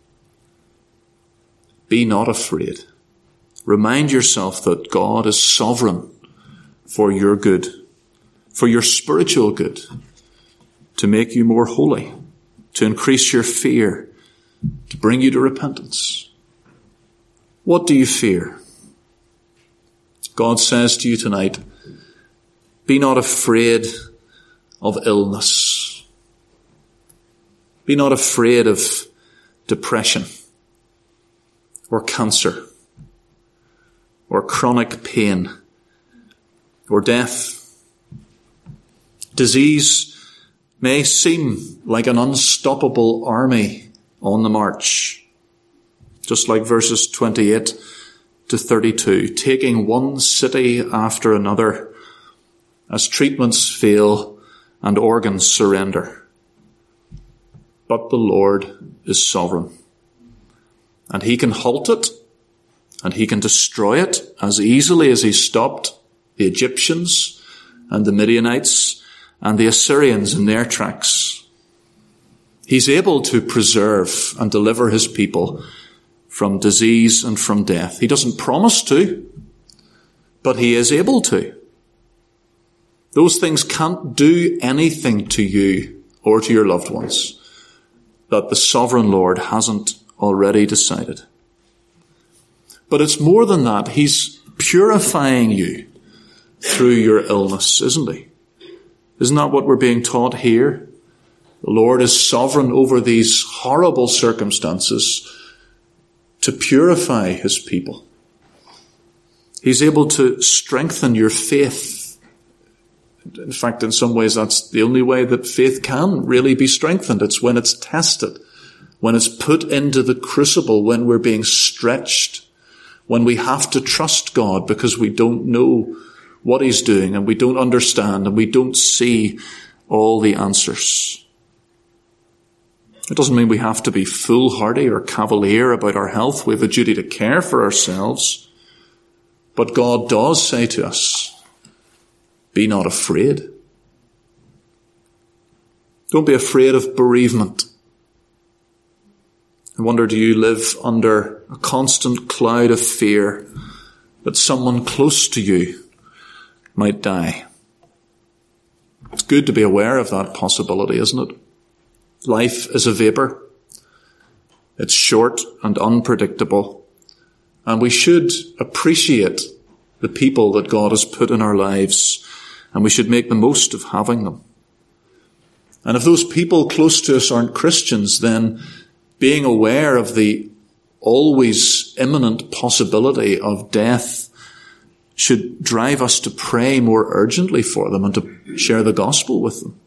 Speaker 1: Be not afraid. Remind yourself that God is sovereign for your good, for your spiritual good, to make you more holy, to increase your fear, to bring you to repentance. What do you fear? God says to you tonight, be not afraid of illness. Be not afraid of depression or cancer or chronic pain or death. Disease may seem like an unstoppable army on the march, just like verses twenty-eight to thirty-two, taking one city after another as treatments fail and organs surrender. But the Lord is sovereign, and he can halt it, and he can destroy it as easily as he stopped the Egyptians and the Midianites and the Assyrians in their tracks. He's able to preserve and deliver his people from disease and from death. He doesn't promise to, but he is able to. Those things can't do anything to you or to your loved ones that the sovereign Lord hasn't already decided. But it's more than that. He's purifying you through your illness, isn't he? Isn't that what we're being taught here? The Lord is sovereign over these horrible circumstances to purify his people. He's able to strengthen your faith. In fact, in some ways, that's the only way that faith can really be strengthened. It's when it's tested, when it's put into the crucible, when we're being stretched, when we have to trust God because we don't know what he's doing and we don't understand and we don't see all the answers. It doesn't mean we have to be foolhardy or cavalier about our health. We have a duty to care for ourselves. But God does say to us, be not afraid. Don't be afraid of bereavement. I wonder, do you live under a constant cloud of fear that someone close to you might die? It's good to be aware of that possibility, isn't it? Life is a vapor. It's short and unpredictable. And we should appreciate the people that God has put in our lives, and we should make the most of having them. And if those people close to us aren't Christians, then being aware of the always imminent possibility of death should drive us to pray more urgently for them and to share the gospel with them.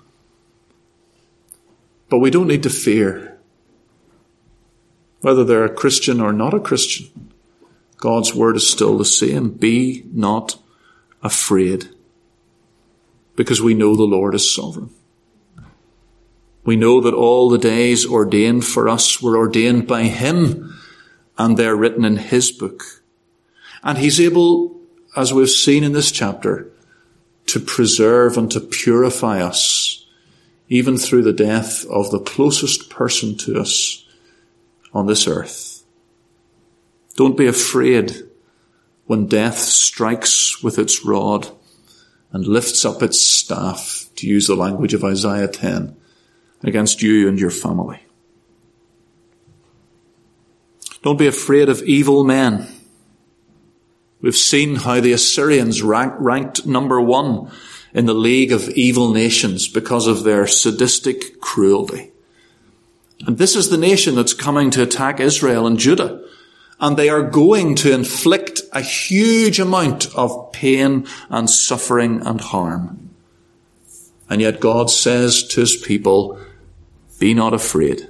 Speaker 1: But we don't need to fear whether they're a Christian or not a Christian. God's word is still the same. Be not afraid, because we know the Lord is sovereign. We know that all the days ordained for us were ordained by him, and they're written in his book. And he's able, as we've seen in this chapter, to preserve and to purify us, even through the death of the closest person to us on this earth. Don't be afraid when death strikes with its rod and lifts up its staff, to use the language of Isaiah ten, against you and your family. Don't be afraid of evil men. We've seen how the Assyrians rank, ranked number one in the league of evil nations because of their sadistic cruelty. And this is the nation that's coming to attack Israel and Judah. And they are going to inflict a huge amount of pain and suffering and harm. And yet God says to his people, be not afraid.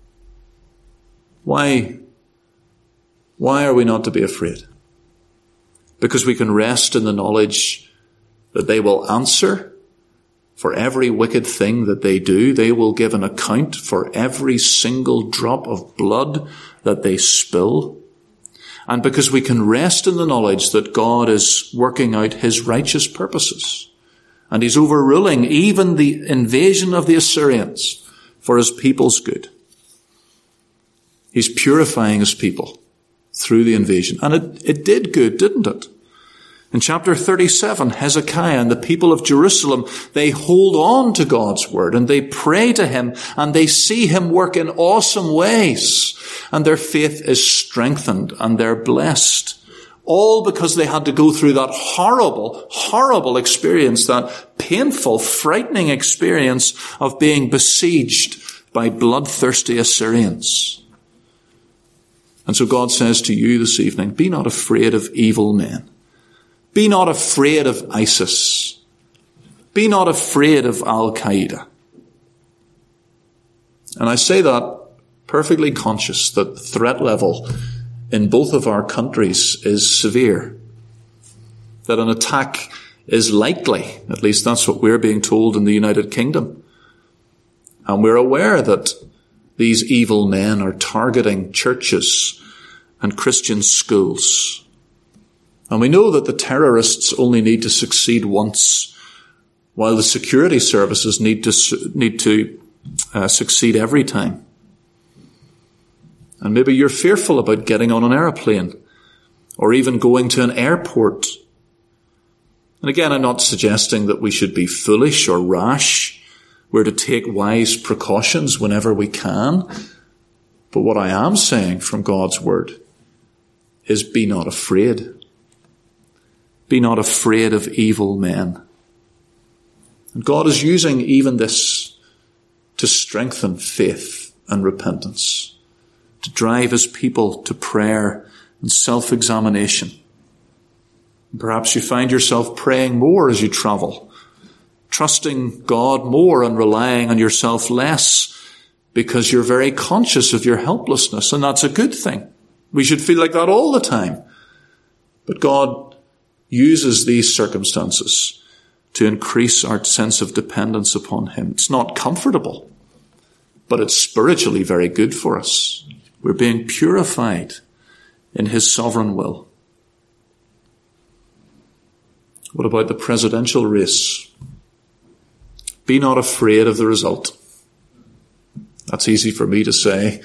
Speaker 1: Why? Why are we not to be afraid? Because we can rest in the knowledge that they will answer for every wicked thing that they do. They will give an account for every single drop of blood that they spill. And because we can rest in the knowledge that God is working out his righteous purposes. And he's overruling even the invasion of the Assyrians for his people's good. He's purifying his people through the invasion. And it, it did good, didn't it? In chapter thirty-seven, Hezekiah and the people of Jerusalem, they hold on to God's word and they pray to him and they see him work in awesome ways. And their faith is strengthened and they're blessed. All because they had to go through that horrible, horrible experience, that painful, frightening experience of being besieged by bloodthirsty Assyrians. And so God says to you this evening, be not afraid of evil men. Be not afraid of ISIS. Be not afraid of Al-Qaeda. And I say that perfectly conscious that the threat level in both of our countries is severe. That an attack is likely, at least that's what we're being told in the United Kingdom. And we're aware that these evil men are targeting churches and Christian schools. And we know that the terrorists only need to succeed once, while the security services need to need to uh, succeed every time. And maybe you're fearful about getting on an airplane or even going to an airport. And again, I'm not suggesting that we should be foolish or rash. We're to take wise precautions whenever we can. But what I am saying from God's word is be not afraid. Be not afraid of evil men. And God is using even this to strengthen faith and repentance, to drive his people to prayer and self-examination. Perhaps you find yourself praying more as you travel, trusting God more and relying on yourself less because you're very conscious of your helplessness, and that's a good thing. We should feel like that all the time. But God uses these circumstances to increase our sense of dependence upon him. It's not comfortable, but it's spiritually very good for us. We're being purified in his sovereign will. What about the presidential race? Be not afraid of the result. That's easy for me to say.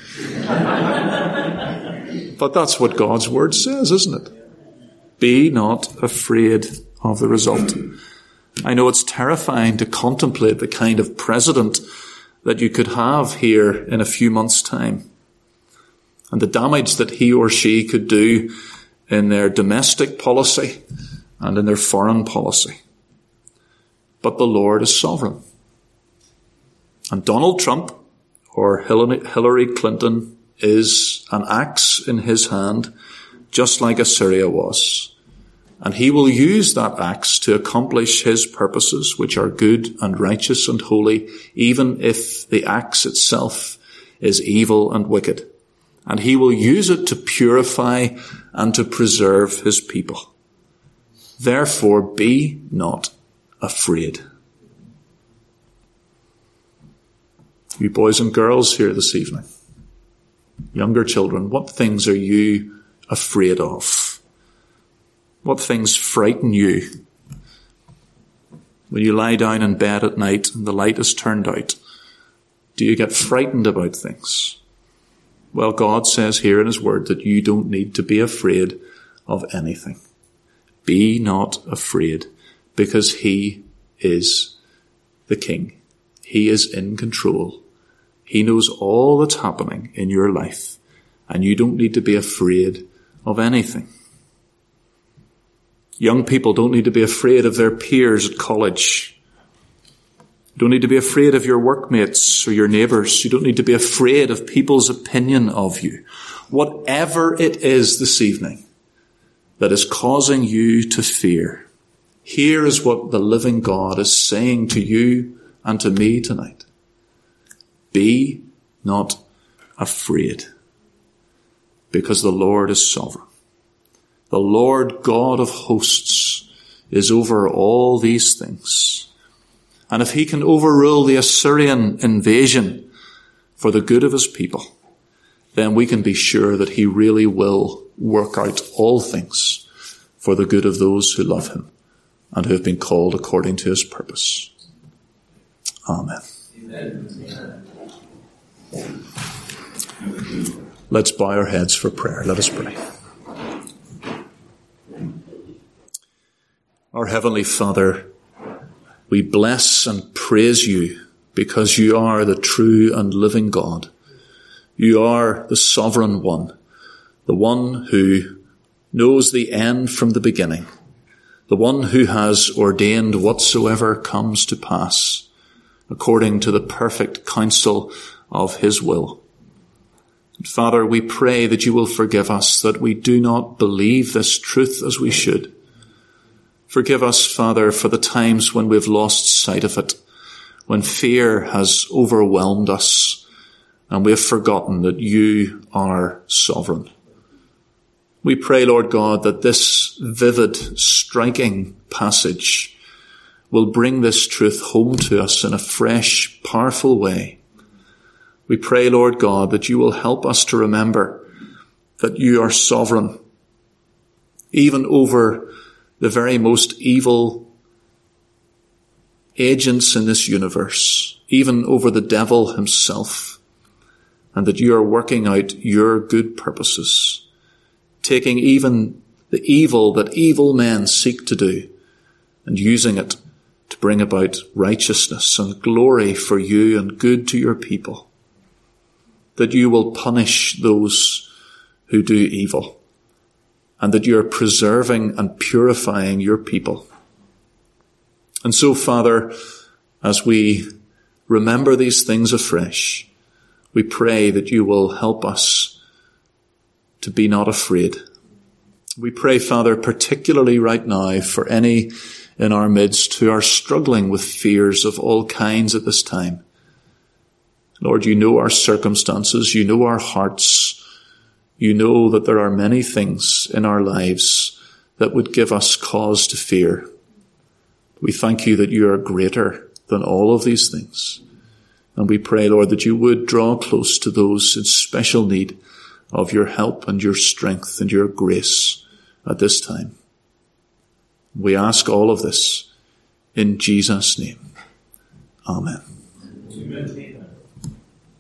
Speaker 1: But that's what God's word says, isn't it? Be not afraid of the result. I know it's terrifying to contemplate the kind of president that you could have here in a few months' time, and the damage that he or she could do in their domestic policy and in their foreign policy. But the Lord is sovereign. And Donald Trump or Hillary Clinton is an axe in his hand, just like Assyria was. And he will use that axe to accomplish his purposes, which are good and righteous and holy, even if the axe itself is evil and wicked. And he will use it to purify and to preserve his people. Therefore, be not afraid. You boys and girls here this evening, younger children, what things are you afraid of? What things frighten you? When you lie down in bed at night and the light is turned out, do you get frightened about things? Well, God says here in his word that you don't need to be afraid of anything. Be not afraid, because he is the king. He is in control. He knows all that's happening in your life, and you don't need to be afraid of anything. Young people don't need to be afraid of their peers at college. You don't need to be afraid of your workmates or your neighbours. You don't need to be afraid of people's opinion of you. Whatever it is this evening that is causing you to fear, here is what the living God is saying to you and to me tonight. Be not afraid, because the Lord is sovereign. The Lord God of hosts is over all these things. And if he can overrule the Assyrian invasion for the good of his people, then we can be sure that he really will work out all things for the good of those who love him and who have been called according to his purpose. Amen. Amen. Let's bow our heads for prayer. Let us pray. Our Heavenly Father, we bless and praise you because you are the true and living God. You are the sovereign one, the one who knows the end from the beginning, the one who has ordained whatsoever comes to pass according to the perfect counsel of his will. And Father, we pray that you will forgive us that we do not believe this truth as we should. Forgive us, Father, for the times when we've lost sight of it, when fear has overwhelmed us and we have forgotten that you are sovereign. We pray, Lord God, that this vivid, striking passage will bring this truth home to us in a fresh, powerful way. We pray, Lord God, that you will help us to remember that you are sovereign, even over the very most evil agents in this universe, even over the devil himself, and that you are working out your good purposes, taking even the evil that evil men seek to do and using it to bring about righteousness and glory for you and good to your people, that you will punish those who do evil, and that you are preserving and purifying your people. And so, Father, as we remember these things afresh, we pray that you will help us to be not afraid. We pray, Father, particularly right now for any in our midst who are struggling with fears of all kinds at this time. Lord, you know our circumstances, you know our hearts, you know that there are many things in our lives that would give us cause to fear. We thank you that you are greater than all of these things. And we pray, Lord, that you would draw close to those in special need of your help and your strength and your grace at this time. We ask all of this in Jesus' name. Amen. Amen.